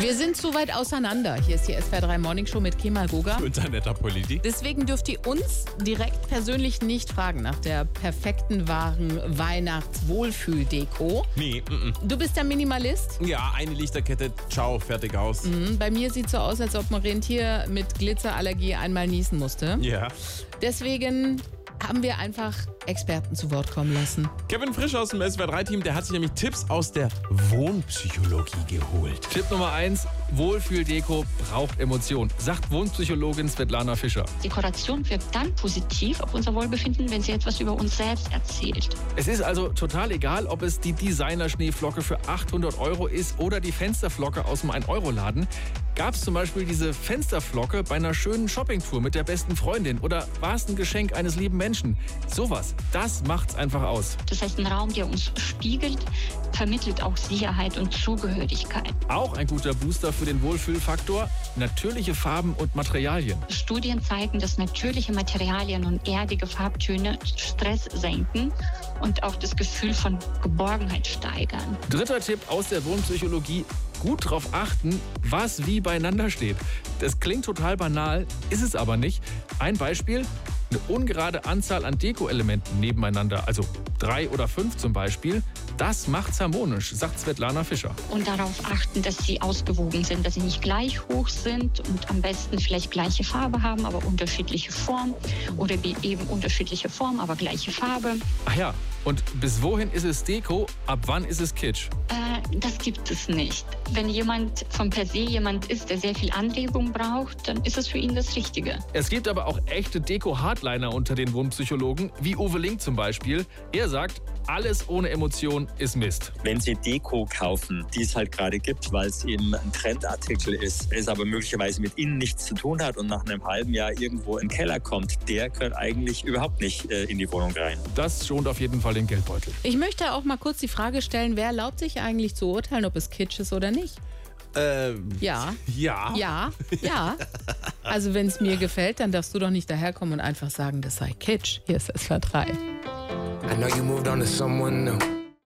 Wir sind zu weit auseinander. Hier ist die SWR 3 Morning Show mit Kemal Goga. Und Annetta Politik. Deswegen dürft ihr uns direkt persönlich nicht fragen nach der perfekten, wahren Weihnachtswohlfühldeko. Nee, Du bist der Minimalist. Ja, eine Lichterkette, ciao, fertig aus. Bei mir sieht es so aus, als ob ein Rentier mit Glitzerallergie einmal niesen musste. Ja. Deswegen haben wir einfach Experten zu Wort kommen lassen. Kevin Frisch aus dem SWR 3-Team, der hat sich nämlich Tipps aus der Wohnpsychologie geholt. Tipp Nummer 1, Wohlfühldeko braucht Emotion, sagt Wohnpsychologin Svetlana Fischer. Dekoration wirkt dann positiv auf unser Wohlbefinden, wenn sie etwas über uns selbst erzählt. Es ist also total egal, ob es die Designer-Schneeflocke für 800 € ist oder die Fensterflocke aus dem 1-Euro-Laden. Gab es zum Beispiel diese Fensterflocke bei einer schönen Shoppingtour mit der besten Freundin oder war es ein Geschenk eines lieben Menschen? Sowas, das macht's einfach aus. Das heißt, ein Raum, der uns spiegelt, vermittelt auch Sicherheit und Zugehörigkeit. Auch ein guter Booster für den Wohlfühlfaktor, natürliche Farben und Materialien. Studien zeigen, dass natürliche Materialien und erdige Farbtöne Stress senken und auch das Gefühl von Geborgenheit steigern. Dritter Tipp aus der Wohnpsychologie, gut darauf achten, was wie beieinander steht. Das klingt total banal, ist es aber nicht. Ein Beispiel, eine ungerade Anzahl an Deko-Elementen nebeneinander, also 3 oder 5 zum Beispiel, das macht's harmonisch, sagt Svetlana Fischer. Und darauf achten, dass sie ausgewogen sind, dass sie nicht gleich hoch sind und am besten vielleicht gleiche Farbe haben, aber unterschiedliche Form. Oder wie eben unterschiedliche Form, aber gleiche Farbe. Ach ja, und bis wohin ist es Deko, ab wann ist es Kitsch? Das gibt es nicht. Wenn jemand von per se jemand ist, der sehr viel Anregung braucht, dann ist es für ihn das Richtige. Es gibt aber auch echte Deko-Hardliner unter den Wohnpsychologen, wie Uwe Link zum Beispiel. Er sagt, alles ohne Emotion ist Mist. Wenn Sie Deko kaufen, die es halt gerade gibt, weil es eben ein Trendartikel ist, es aber möglicherweise mit Ihnen nichts zu tun hat und nach einem halben Jahr irgendwo in den Keller kommt, der gehört eigentlich überhaupt nicht in die Wohnung rein. Das schont auf jeden Fall den Geldbeutel. Ich möchte auch mal kurz die Frage stellen, wer erlaubt sich eigentlich zu urteilen, ob es Kitsch ist oder nicht? Ja. Ja. Ja, ja. Also wenn es mir gefällt, dann darfst du doch nicht daherkommen und einfach sagen, das sei Kitsch. Hier ist SWR 3. I know you moved on to someone new.